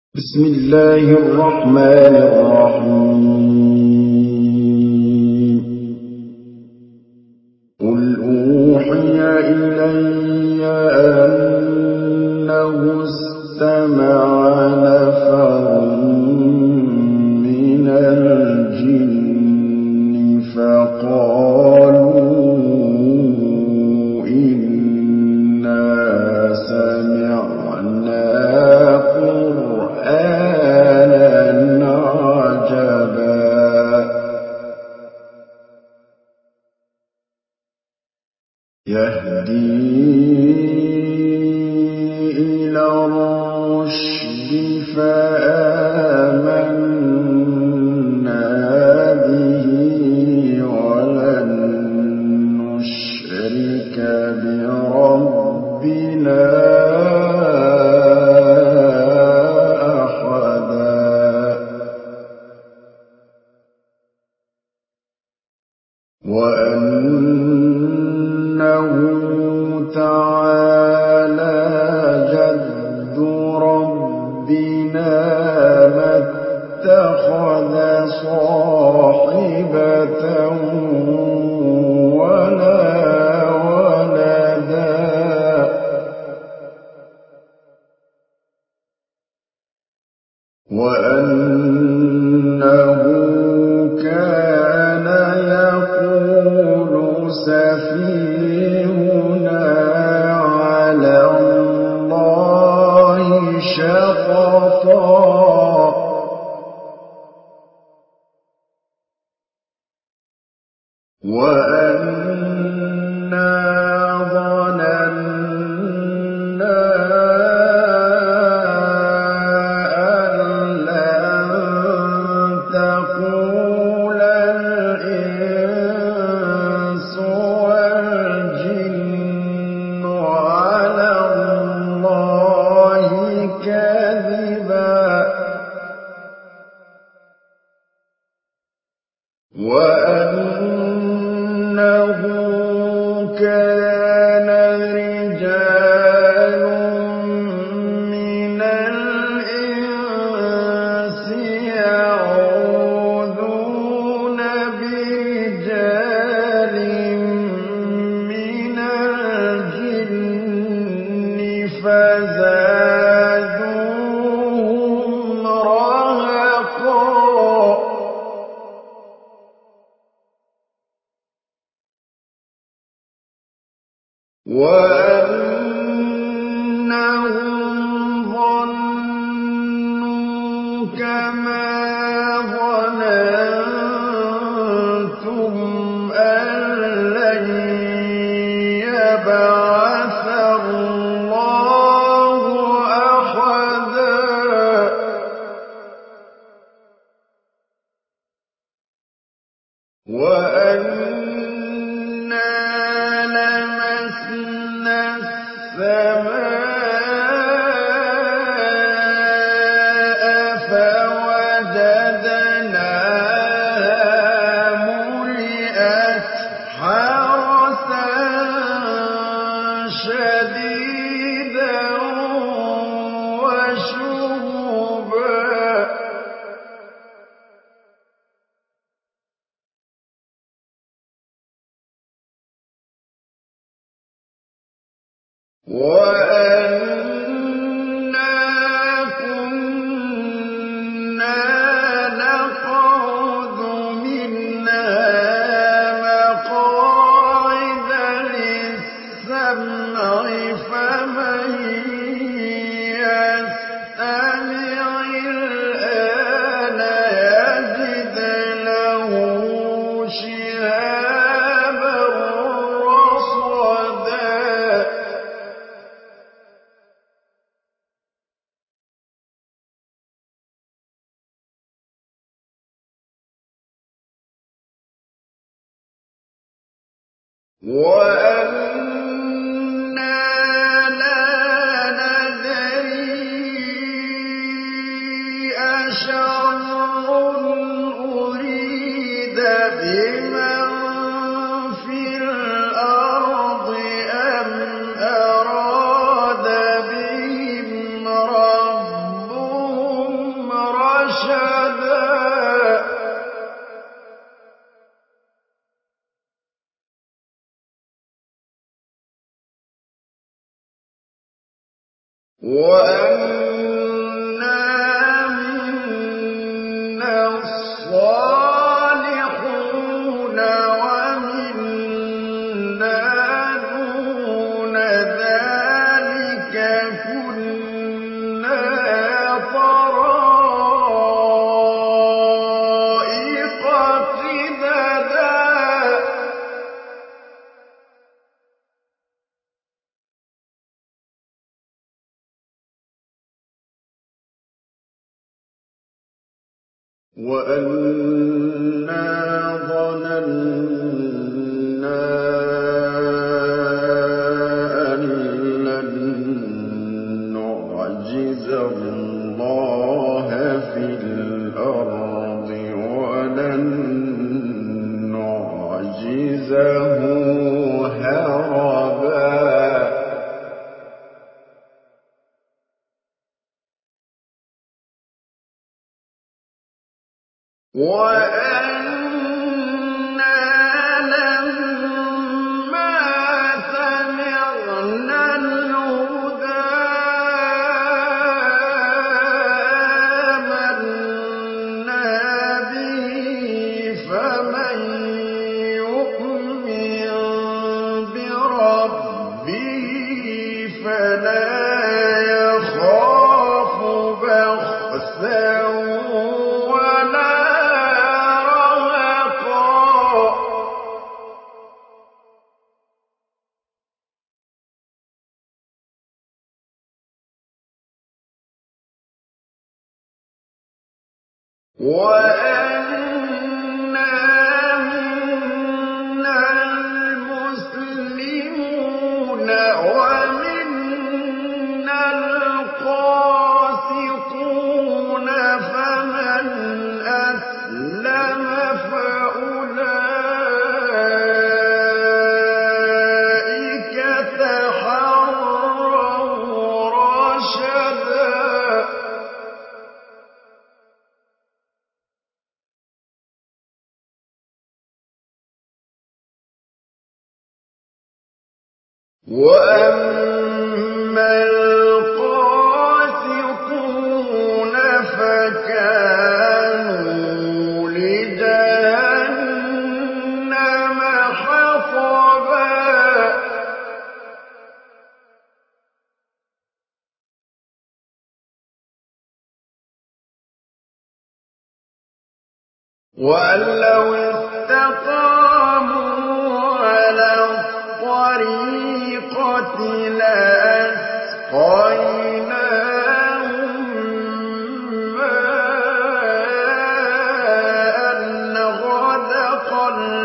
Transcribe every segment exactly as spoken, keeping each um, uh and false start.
بسم الله الرحمن الرحيم قل أوحي إلي أنه استمع نفر من الجن فقالوا إنا سمعنا قرآنا عجبا يهدي إلى الرشد فآمنا به ولن نشرك بربنا وأنه تعالى جد ربنا ما اتخذ صاحبة ولا ولدا وأنه كان يقول سفيهنا على الله شططا وأنا ظننا أن لن تقول الإنس والجن على الله كذبا وأنه كان رجال من الإنس يعوذون برجال من الجن فزادوهم رهقا وأنهم ظنوا كما ظننتم أن لن يبعث الله أحدا وأنا لمسنا السماء فوجدناها ملئت حرسا شديدا وشهبا وأنا كنا نقعد منها مقاعد للسمع فمن يستمع الآن يجد له شهابا رصدا وأنا لا ندري أشر أريد بمن في الأرض أم أراد بهم ربهم رشدا وأنا منا الصالحون ومنا دون ذلك كنا طرائق قددا وَأَنَّا ظَنَنَّا أَن لَّن نُّعْجِزَ اللَّهَ فِي الْأَرْضِ وَلَن نُّعْجِزَهُ هَرَبًا وَأَنَّا لَمَّا سَمِعْنَا الْهُدَىٰ آمَنَّا بِهِ فَمَن يُؤْمِن بِرَبِّهِ فَلَا يَخَافُ بَخْسًا وَأَنَّا مِنَّا الْمُسْلِمُونَ وَمِنَّا الْقَاسِطُونَ فَمَنْ أَسْلَمَ فَأُولَٰئِكَ تَحَرَّوْا رَشَدًا وَأَمَّا الْقَاسِطُونَ فَكَانُوا لِجَهَنَّمَ حَطَبًا وَأَن لَّوْ اسْتَقَامُوا عَلَى الطَّرِيقَةِ لَأَسْقَيْنَاهُم مَّاءً غَدَقًا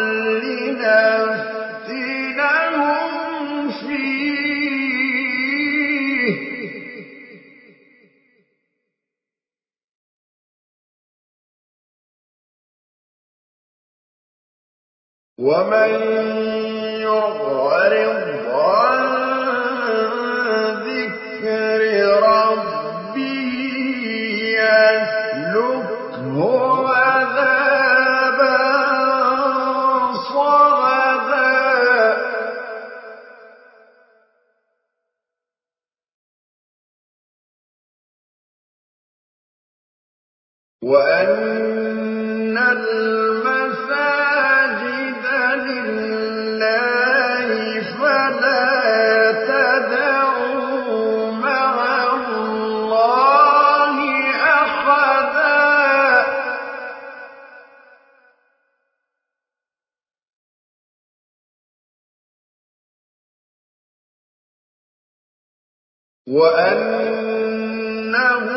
لِّنَفْتِنَهُمْ فِيهِ ۚ وَمَن يُعْرِضْ عَن ذِكْرِ رَبِّهِ يَسْلُكْهُ عَذَابًا صَعَدًا وَأَنَّ الْمَسَاجِدَ لِلَّهِ فَلَا تَدْعُوا مَعَ اللَّهِ أَحَدًا وَأَنَّهُ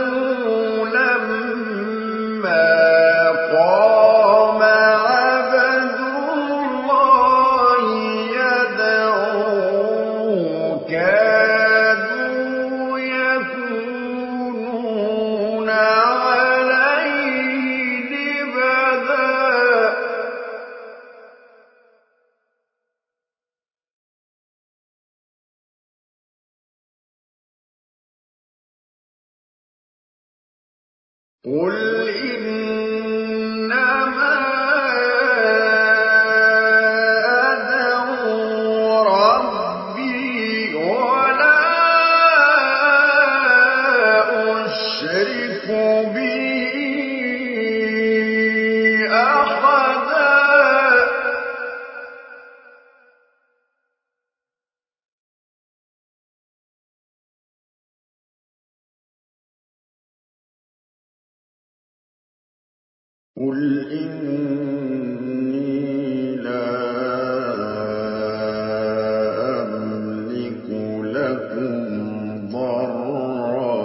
لَمَّا قَامَ عَبْدُ اللَّهِ يَدْعُوهُ كَادُوا يَكُونُونَ عَلَيْهِ لِبَدًا قل إنما أدعو ربي ولا أشرك به أحدا قل إني لا أملك لكم ضرا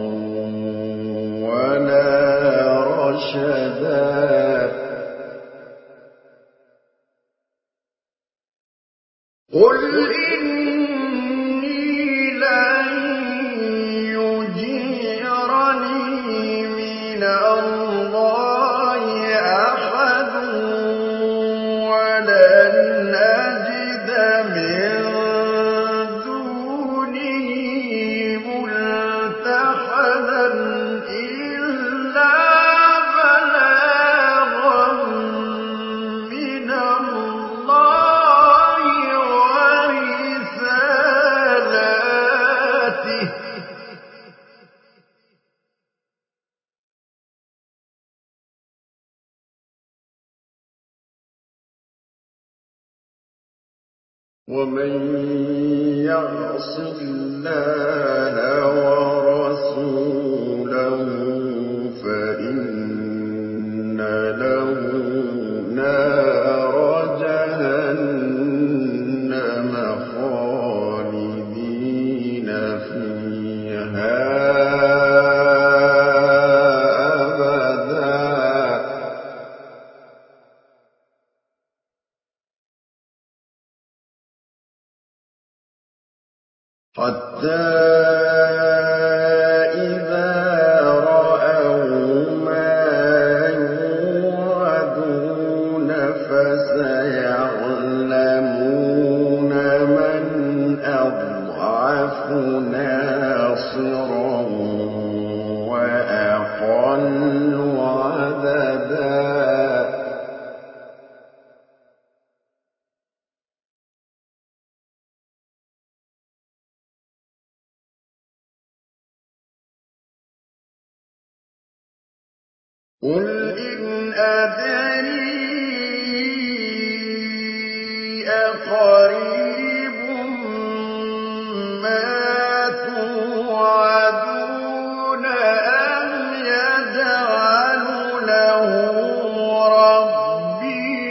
ولا رشدا قل إني لن يجيرني من الله أحد ولن أجد من دونه ملتحدا إلا بلاغا من الله ورسالاته ومن يعص الله ورسوله فإن له نار جهنم خالدين فيها حتى إذا رأوا ما يوعدون فسيعلمون من أضعف ناصرا وأقل عددا قل إن أدري أقريب ما توعدون أم يجعل له ربي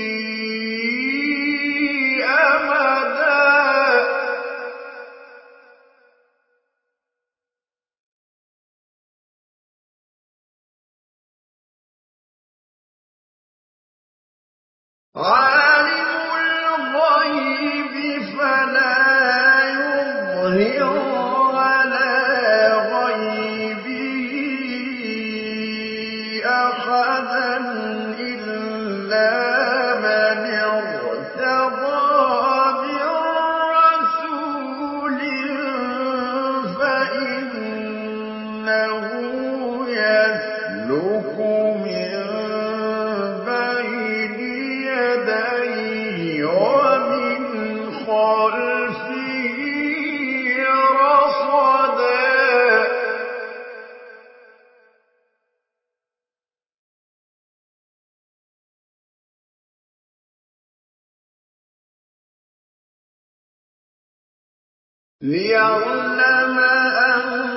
أمدا عالم الغيب فلا يظهر على غيبه أحدا إلا من ارتضى من رسول فإنه يسلك من بين يديه ومن خلفه رصدا ليعلم أن